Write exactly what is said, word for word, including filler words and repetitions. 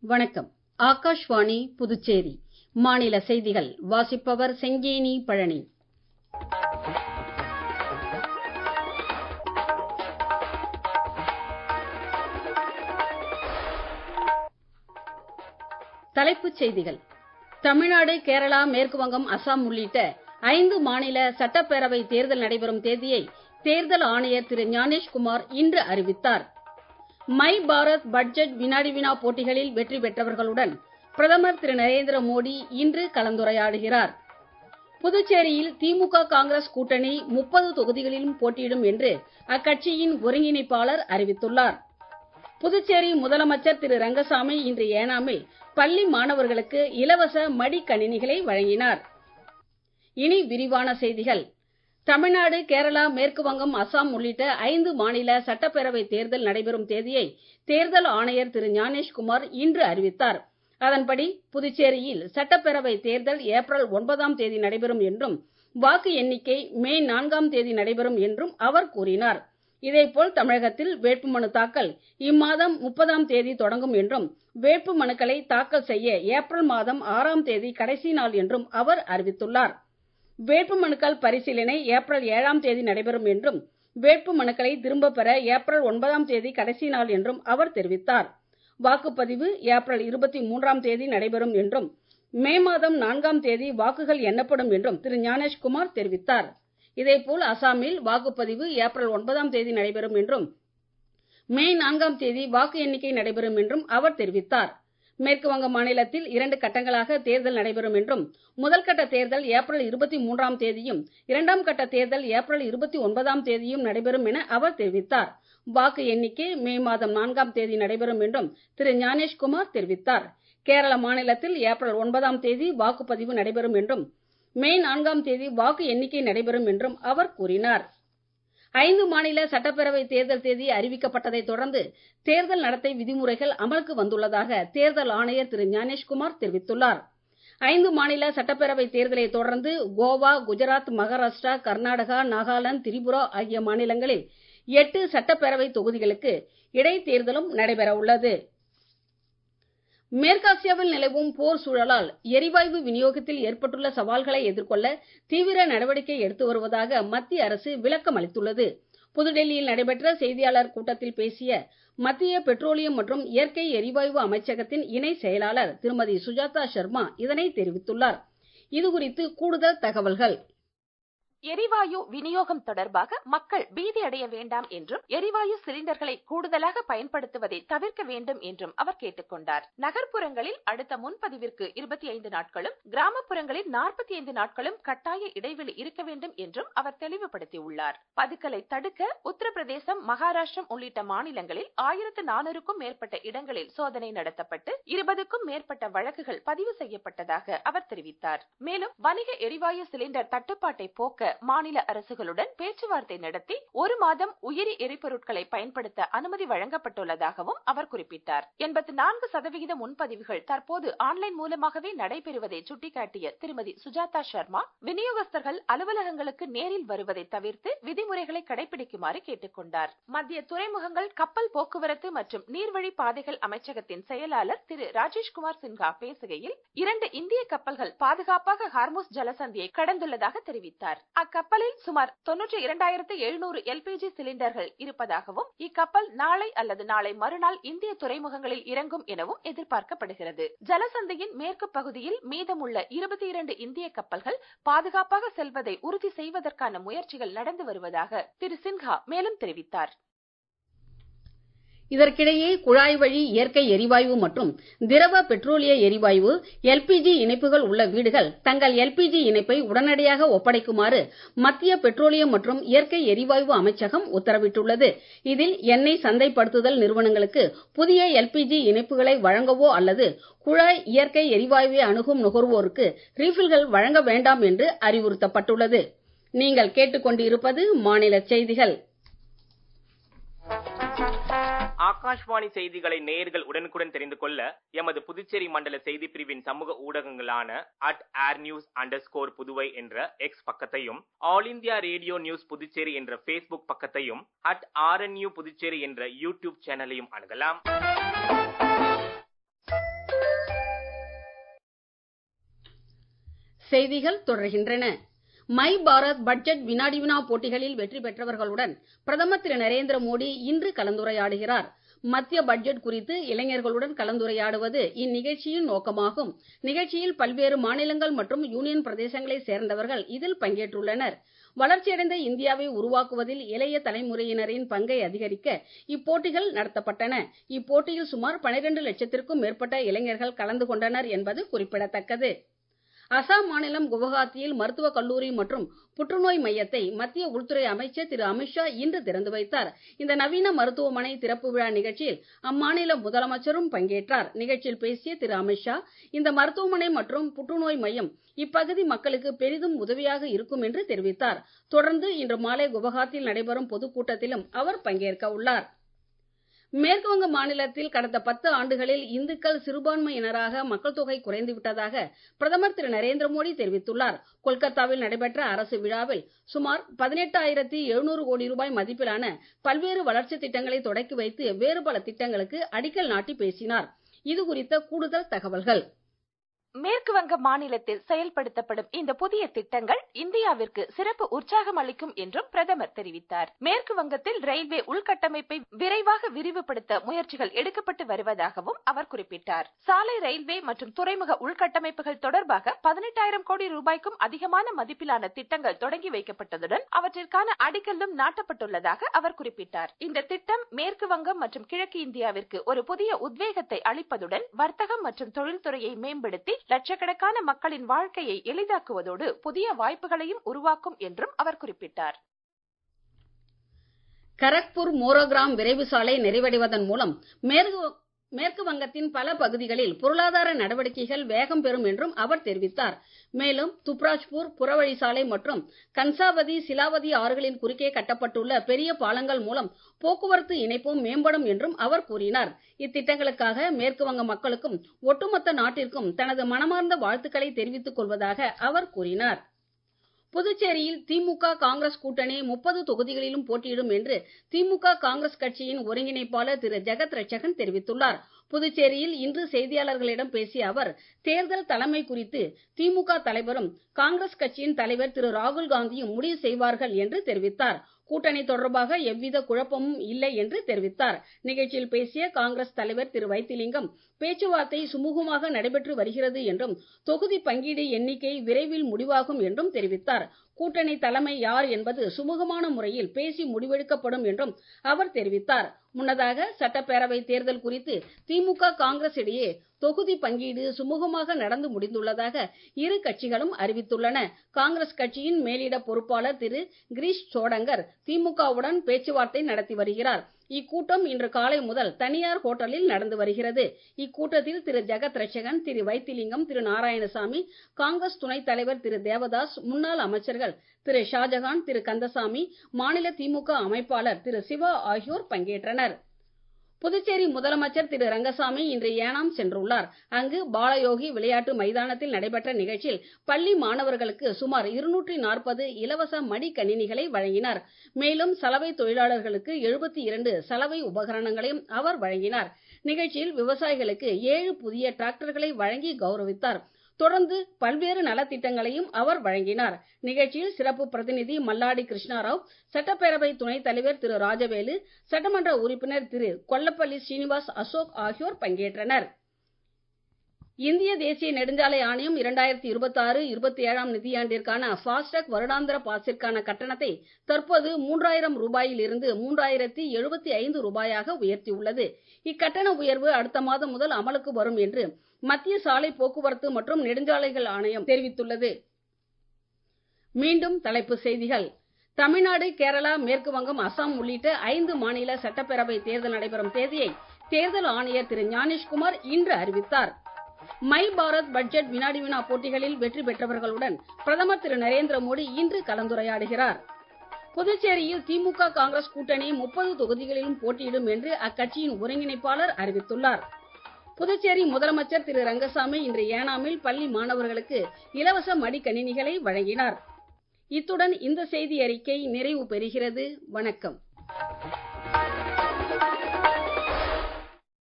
வணக்கம். ஆகாஷ்வாணி புதுச்சேரி மாநில செய்திகள் வாசிப்பவர் செங்கேனி பழனி. தலைப்புச் செய்திகள். தமிழ்நாடு, கேரளா, மேற்கு வங்கம், அசாம் உள்ளிட்ட ஐந்து மாநில சட்டப்பேரவை தேர்தல் நடைபெறும் தேதியை தேர்தல் ஆணையர் திரு ஞானேஷ்குமார் இன்று அறிவித்தார். மை பாரத் பட்ஜெட் வினாடி வினா போட்டிகளில் வெற்றி பெற்றவர்களுடன் பிரதமர் திரு நரேந்திர மோடி இன்று கலந்துரையாடுகிறார். புதுச்சேரியில் திமுக காங்கிரஸ் கூட்டணி முப்பது தொகுதிகளிலும் போட்டியிடும் என்று அக்கட்சியின் ஒருங்கிணைப்பாளர் அறிவித்துள்ளார். புதுச்சேரி முதலமைச்சர் திரு ரங்கசாமி இன்று ஏனாமில் பள்ளி மாணவர்களுக்கு இலவச மடிக்கணினிகளை வழங்கினார். இனி விரிவான செய்திகள். தமிழ்நாடு, கேரளா, மேற்கு வங்கம், அசாம் உள்ளிட்ட ஐந்து மாநில சட்டப்பேரவை தேர்தல் நடைபெறும் தேதியை தேர்தல் ஆணையர் திரு ஞானேஷ்குமார் இன்று அறிவித்தார். அதன்படி புதுச்சேரியில் சட்டப்பேரவை தேர்தல் ஏப்ரல் ஒன்பதாம் தேதி நடைபெறும் என்றும் வாக்கு எண்ணிக்கை மே நான்காம் தேதி நடைபெறும் என்றும் அவர் கூறினார். இதேபோல் தமிழகத்தில் வேட்புமனு தாக்கல் இம்மாதம் முப்பதாம் தேதி தொடங்கும் என்றும் வேட்பு மனுக்களை தாக்கல் செய்ய ஏப்ரல் மாதம் ஆறாம் தேதி கடைசி நாள் என்றும் அவர் அறிவித்துள்ளார். வேட்பு மனுக்கள் பரிசீலனை ஏப்ரல் ஏழாம் தேதி நடைபெறும் என்றும் வேட்பு மனுக்களை திரும்ப பெற ஏப்ரல் ஒன்பதாம் தேதி கடைசி நாள் என்றும் அவர் தெரிவித்தார். வாக்குப்பதிவு ஏப்ரல் இருபத்தி மூன்றாம் தேதி நடைபெறும் என்றும் மே மாதம் நான்காம் தேதி வாக்குகள் எண்ணப்படும் என்றும் திரு ஞானேஷ்குமார் தெரிவித்தார். இதேபோல் அசாமில் வாக்குப்பதிவு ஏப்ரல் ஒன்பதாம் தேதி நடைபெறும் என்றும் மே நான்காம் தேதி வாக்கு எண்ணிக்கை நடைபெறும் என்றும் அவர் தெரிவித்தார். மேற்கு வங்க மாநிலத்தில் இரண்டு கட்டங்களாக தேர்தல் நடைபெறும் என்றும் முதல் கட்ட தேர்தல் ஏப்ரல் இருபத்தி மூன்றாம் தேதியும் இரண்டாம் கட்ட தேர்தல் ஏப்ரல் இருபத்தி ஒன்பதாம் தேதியும் நடைபெறும் என அவர் தெரிவித்தார். வாக்கு எண்ணிக்கை மே மாதம் நான்காம் தேதி நடைபெறும் என்றும் திரு ஞானேஷ்குமார் தெரிவித்தார். கேரள மாநிலத்தில் ஏப்ரல் ஒன்பதாம் தேதி வாக்குப்பதிவு நடைபெறும் என்றும் மே நான்காம் தேதி வாக்கு எண்ணிக்கை நடைபெறும் என்றும் அவர் கூறினார். ஐந்து மாநில சட்டப்பேரவை தேர்தல் தேதி அறிவிக்கப்பட்டதை தொடர்ந்து தேர்தல் நடத்தை விதிமுறைகள் அமலுக்கு வந்துள்ளதாக தேர்தல் ஆணையர் திரு ஞானேஷ்குமார் தெரிவித்துள்ளார். ஐந்து மாநில சட்டப்பேரவை தேர்தலை தொடர்ந்து கோவா, குஜராத், மகாராஷ்டிரா, கர்நாடகா, நாகாலாந்து, திரிபுரா ஆகிய மாநிலங்களில் எட்டு சட்டப்பேரவை தொகுதிகளுக்கு இடைத்தேர்தலும் நடைபெற உள்ளது. மேற்காசியாவில் நிலவும் போர் சூழலால் எரிவாயு விநியோகத்தில் ஏற்பட்டுள்ள சவால்களை எதிர்கொள்ள தீவிர நடவடிக்கை எடுத்து வருவதாக மத்திய அரசு விளக்கம் அளித்துள்ளது. புதுடெல்லியில் நடைபெற்ற செய்தியாளர் கூட்டத்தில் பேசிய மத்திய பெட்ரோலியம் மற்றும் இயற்கை எரிவாயு அமைச்சகத்தின் இணை செயலாளர் திருமதி சுஜாதா சர்மா இதனை தெரிவித்துள்ளார். இதுகுறித்து கூடுதல் தகவல்கள். எரிவாயு விநியோகம் தொடர்பாக மக்கள் பீதி அடைய வேண்டாம் என்றும் எரிவாயு சிலிண்டர்களை கூடுதலாக பயன்படுத்துவதை தவிர்க்க வேண்டும் என்றும் அவர் கேட்டுக்கொண்டார். நகர்ப்புறங்களில் அடுத்த முன்பதிவிற்கு இருபத்தி ஐந்து நாட்களும் கிராமப்புறங்களில் நாற்பத்தி ஐந்து நாட்களும் கட்டாய இடைவெளி இருக்க வேண்டும் என்றும் அவர் தெளிவுபடுத்தியுள்ளார். பதுக்கலை தடுக்க உத்தரப்பிரதேசம், மகாராஷ்டிரம் உள்ளிட்ட மாநிலங்களில் ஆயிரத்து நானூறுக்கும் மேற்பட்ட இடங்களில் சோதனை நடத்தப்பட்டு இருபதுக்கும் மேற்பட்ட வழக்குகள் பதிவு செய்யப்பட்டதாக அவர் தெரிவித்தார். மேலும் வணிக எரிவாயு சிலிண்டர் தட்டுப்பாட்டை போக்க மாநில அரசுகளுடன் பேச்சுவார்த்தை நடத்தி ஒரு மாதம் உயிரி எரிபொருட்களை பயன்படுத்த அனுமதி வழங்கப்பட்டுள்ளதாகவும் அவர் குறிப்பிட்டார். எண்பத்தி நான்கு சதவிகித முன்பதிவுகள் தற்போது ஆன்லைன் மூலமாகவே நடைபெறுவதை சுட்டிக்காட்டிய திருமதி சுஜாதா சர்மா விநியோகஸ்தர்கள் அலுவலகங்களுக்கு நேரில் வருவதை தவிர்த்து விதிமுறைகளை கடைபிடிக்குமாறு கேட்டுக்கொண்டார். மத்திய துறைமுகங்கள், கப்பல் போக்குவரத்து மற்றும் நீர்வழி பாதைகள் அமைச்சகத்தின் செயலாளர் திரு ராஜேஷ்குமார் சின்ஹா பேசுகையில் இரண்டு இந்திய கப்பல்கள் பாதுகாப்பாக ஹார்முஸ் ஜலசந்தியை கடந்துள்ளதாக தெரிவித்தார். அக்கப்பலில் சுமார் தொன்னூற்றி இரண்டாயிரத்து எழுநூறு எல்பிஜி சிலிண்டர்கள் இருப்பதாகவும் இக்கப்பல் நாளை அல்லது நாளை மறுநாள் இந்திய துறைமுகங்களில் இறங்கும் எனவும் எதிர்பார்க்கப்படுகிறது. ஜலசந்தியின் மேற்கு பகுதியில் மீதமுள்ள இருபத்தி இரண்டு இந்திய கப்பல்கள் பாதுகாப்பாக செல்வதை உறுதி செய்வதற்கான முயற்சிகள் நடந்து வருவதாக திரு சின்ஹா மேலும் தெரிவித்தார். இதற்கிடையே குழாய் வழி இயற்கை எரிவாயு மற்றும் திரவ பெட்ரோலிய எரிவாயு எல்பிஜி இணைப்புகள் உள்ள வீடுகள் தங்கள் எல்பிஜி இணைப்பை உடனடியாக ஒப்படைக்குமாறு மத்திய பெட்ரோலியம் மற்றும் இயற்கை எரிவாயு அமைச்சகம் உத்தரவிட்டுள்ளது. இதில் எண்ணெய் சந்தைப்படுத்துதல் நிறுவனங்களுக்கு புதிய எல்பிஜி இணைப்புகளை வழங்கவோ அல்லது குழாய் இயற்கை எரிவாயுவை அணுகும் நுகர்வோருக்கு ரீஃபில்கள் வழங்க வேண்டாம் என்று அறிவுறுத்தப்பட்டுள்ளது. நீங்கள் கேட்டுக்கொண்டிருப்பது மாநில செய்திகள். ஆகாஷ்வாணி செய்திகளை நேயர்கள் உடனுக்குடன் தெரிந்து கொள்ள எமது புதுச்சேரி மண்டல செய்தி பிரிவின் சமூக ஊடகங்களான at air news underscore Puduvai என்ற எக்ஸ் பக்கத்தையும், All India Radio News Puducherry என்ற பேஸ்புக் பக்கத்தையும், அட் ஆர்என்யூ புதுச்சேரி என்ற யூடியூப் சேனலையும் அணுகலாம். செய்திகள் தொடர்கின்றன. மை பாரத் பட்ஜெட் வினாடி வினா போட்டிகளில் வெற்றி பெற்றவர்களுடன் பிரதமர் திரு நரேந்திர மோடி இன்று கலந்துரையாடுகிறார். மத்திய பட்ஜெட் குறித்து இளைஞர்களுடன் கலந்துரையாடுவது இந்நிகழ்ச்சியின் நோக்கமாகும். நிகழ்ச்சியில் பல்வேறு மாநிலங்கள் மற்றும் யூனியன் பிரதேசங்களைச் சேர்ந்தவர்கள் இதில் பங்கேற்றுள்ளனர். வளர்ச்சியடைந்த இந்தியாவை உருவாக்குவதில் இளைய தலைமுறையினரின் பங்கை அதிகரிக்க இப்போட்டிகள் நடத்தப்பட்டன. இப்போட்டியில் சுமார் பனிரண்டு லட்சத்திற்கும் மேற்பட்ட இளைஞர்கள் கலந்து கொண்டனர் என்பது குறிப்பிடத்தக்கது. அசாம் மாநிலம் குவஹாத்தியில் மருத்துவக் கல்லூரி மற்றும் புற்றுநோய் மையத்தை மத்திய உள்துறை அமைச்சர் திரு அமித்ஷா இன்று திறந்து வைத்தார். இந்த நவீன மருத்துவமனை திறப்பு விழா நிகழ்ச்சியில் அம்மாநில முதலமைச்சரும் பங்கேற்றார். நிகழ்ச்சியில் பேசிய திரு அமித்ஷா, இந்த மருத்துவமனை மற்றும் புற்றுநோய் மையம் இப்பகுதி மக்களுக்கு பெரிதும் உதவியாக இருக்கும் என்று தெரிவித்தார். தொடர்ந்து இன்று மாலை குவஹாத்தியில் நடைபெறும் பொதுக்கூட்டத்திலும் அவர் பங்கேற்க உள்ளார். மேற்குவங்க மாநிலத்தில் கடந்த பத்து ஆண்டுகளில் இந்துக்கள் சிறுபான்மையினராக மக்கள் தொகை குறைந்துவிட்டதாக பிரதமர் திரு நரேந்திர மோடி தெரிவித்துள்ளார். கொல்கத்தாவில் நடைபெற்ற அரசு விழாவில் சுமார் பதினெட்டாயிரத்தி எழுநூறு கோடி ரூபாய் மதிப்பிலான பல்வேறு வளர்ச்சி திட்டங்களை தொடக்கி வைத்து வேறு பல திட்டங்களுக்கு அடிக்கல் நாட்டி பேசினார். இது குறித்த கூடுதல் தகவல்கள். மேற்கு வங்க மாநிலத்தில் செயல்படுத்தப்படும் இந்த புதிய திட்டங்கள் இந்தியாவிற்கு சிறப்பு உற்சாகம் அளிக்கும் என்றும் பிரதமர் தெரிவித்தார். மேற்கு வங்கத்தில் ரயில்வே உள்கட்டமைப்பை விரைவாக விரிவுபடுத்த முயற்சிகள் எடுக்கப்பட்டு வருவதாகவும் அவர் குறிப்பிட்டார். சாலை, ரயில்வே மற்றும் துறைமுக உள்கட்டமைப்புகள் தொடர்பாக பதினெட்டாயிரம் கோடி ரூபாய்க்கும் அதிகமான மதிப்பிலான திட்டங்கள் தொடங்கி வைக்கப்பட்டதுடன் அவற்றிற்கான அடிக்கல்லும் நாட்டப்பட்டுள்ளதாக அவர் குறிப்பிட்டார். இந்த திட்டம் மேற்கு வங்கம் மற்றும் கிழக்கு இந்தியாவிற்கு ஒரு புதிய உத்வேகத்தை அளிப்பதுடன் வர்த்தகம் மற்றும் தொழில்துறையை மேம்படுத்தி லட்சக்கணக்கான மக்களின் வாழ்க்கையை எளிதாக்குவதோடு புதிய வாய்ப்புகளையும் உருவாக்கும் என்றும் அவர் குறிப்பிட்டார். கரக்பூர் மோரோகிராம் விரைவு சாலை நிறைவடைவதன் மூலம் மேற்கு வங்கத்தின் பல பகுதிகளில் பொருளாதார நடவடிக்கைகள் வேகம் பெறும் என்றும் அவர் தெரிவித்தார். மேலும் துப்ராஜ்பூர் புறவழிச்சாலை மற்றும் கன்சாவதி, சிலாவதி ஆறுகளின் குறுக்கே கட்டப்பட்டுள்ள பெரிய பாலங்கள் மூலம் போக்குவரத்து இணைப்பும் மேம்படும் என்றும் அவர் கூறினார். இத்திட்டங்களுக்காக மேற்கு வங்க மக்களுக்கும் ஒட்டுமொத்த நாட்டிற்கும் தனது மனமார்ந்த வாழ்த்துக்களை தெரிவித்துக் கொள்வதாக அவர் கூறினார். புதுச்சேரியில் திமுக காங்கிரஸ் கூட்டணி முப்பது தொகுதிகளிலும் போட்டியிடும் என்று திமுக காங்கிரஸ் கட்சியின் ஒருங்கிணைப்பாளர் திரு ஜெகத் ரட்சகன் தெரிவித்துள்ளார். புதுச்சேரியில் இன்று செய்தியாளர்களிடம் பேசிய அவர், தேர்தல் தலைமை குறித்து திமுக தலைவரும் காங்கிரஸ் கட்சியின் தலைவர் திரு ராகுல் காந்தியும் முடிவு செய்வார்கள் என்று தெரிவித்தார். கூட்டணி தொடர்பாக எவ்வித குழப்பமும் இல்லை என்று தெரிவித்தார். நிகழ்ச்சியில் பேசிய காங்கிரஸ் தலைவர் திரு வைத்திலிங்கம், பேச்சுவார்த்தை சுமூகமாக நடைபெற்று வருகிறது என்றும் தொகுதி பங்கீடு எண்ணிக்கை விரைவில் முடிவாகும் என்றும் தெரிவித்தார். கூட்டணி தலைமை யார் என்பது சுமூகமான முறையில் பேசி முடிவெடுக்கப்படும் என்றும் அவர் தெரிவித்தார். முன்னதாக சட்டப்பேரவை தேர்தல் குறித்து திமுக காங்கிரஸ் இடையே தொகுதி பங்கீடு சுமூகமாக நடந்து முடிந்துள்ளதாக இரு கட்சிகளும் அறிவித்துள்ளன. காங்கிரஸ் கட்சியின் மேலிட பொறுப்பாளர் திரு கிரீஷ் சோடங்கர் திமுகவுடன் பேச்சுவார்த்தை நடத்தி வருகிறார். இக்கூட்டம் இன்று காலை முதல் தனியார் ஹோட்டலில் நடந்து வருகிறது. இக்கூட்டத்தில் திரு ஜெகத் ரட்சகன், திரு வைத்திலிங்கம், திரு நாராயணசாமி, காங்கிரஸ் துணைத் தலைவர் திரு தேவதாஸ், முன்னாள் அமைச்சர்கள் திரு ஷாஜகான், திரு கந்தசாமி, மாநில திமுக அமைப்பாளர் திரு சிவா ஆகியோர் பங்கேற்றனர். புதுச்சேரி முதலமைச்சர் திரு ரங்கசாமி இன்று ஏனாம் சென்றுள்ளார். அங்கு பாலயோகி விளையாட்டு மைதானத்தில் நடைபெற்ற நிகழ்ச்சியில் பள்ளி மாணவர்களுக்கு சுமார் இருநூற்றி நாற்பது இலவச மடிக்கணினிகளை வழங்கினார். மேலும் சலவை தொழிலாளர்களுக்கு எழுபத்தி இரண்டு சலவை உபகரணங்களையும் அவர் வழங்கினார். நிகழ்ச்சியில் விவசாயிகளுக்கு ஏழு புதிய டிராக்டர்களை வழங்கி கௌரவித்தார். தொடர்ந்து பல்வேறு நலத்திட்டங்களையும் அவர் வழங்கினார். நிகழ்ச்சியில் சிறப்பு பிரதிநிதி மல்லாடி கிருஷ்ணாராவ், சட்டப்பேரவை துணைத் தலைவர் திரு ராஜவேலு, சட்டமன்ற உறுப்பினர் திரு கொல்லப்பள்ளி ஸ்ரீனிவாஸ் அசோக் ஆகியோர் பங்கேற்றனர். இந்திய தேசிய நெடுஞ்சாலை ஆணையம் இரண்டாயிரத்தி இருபத்தி ஆறு இருபத்தி ஏழாம் நிதியாண்டிற்கான ஃபாஸ்டாக் வருடாந்திர பாஸிற்கான கட்டணத்தை தற்போது மூன்றாயிரம் ரூபாயில் இருந்து மூன்றாயிரத்தி எழுபத்தி ஐந்து ரூபாயாக உயர்த்தியுள்ளது. இக்கட்டண உயர்வு அடுத்த மாதம் முதல் அமலுக்கு வரும் என்று மத்திய சாலை போக்குவரத்து மற்றும் நெடுஞ்சாலைகள் ஆணையம் தெரிவித்துள்ளது. மீண்டும் தலைப்புச் செய்திகள். தமிழ்நாடு, கேரளா, மேற்கு வங்கம், அசாம் உள்ளிட்ட ஐந்து மாநில சட்டப்பேரவை தேர்தல் நடைபெறும் தேதியை தேர்தல் ஆணையர் திரு ஞானேஷ்குமார் இன்று அறிவித்தார். மை பாரத் பட்ஜெட் வினாடி வினா போட்டிகளில் வெற்றி பெற்றவர்களுடன் பிரதமர் திரு நரேந்திர மோடி இன்று கலந்துரையாடுகிறார். புதுச்சேரியில் திமுக காங்கிரஸ் கூட்டணி முப்பது தொகுதிகளிலும் போட்டியிடும் என்று அக்கட்சியின் ஒருங்கிணைப்பாளர் அறிவித்துள்ளார். புதுச்சேரி முதலமைச்சர் திரு ரங்கசாமி இன்று ஏனாமில் பள்ளி மாணவர்களுக்கு இலவச மடிக்கணினிகளை வழங்கினார். இத்துடன் இந்த செய்தி அறிக்கை நிறைவு பெறுகிறது. வணக்கம்.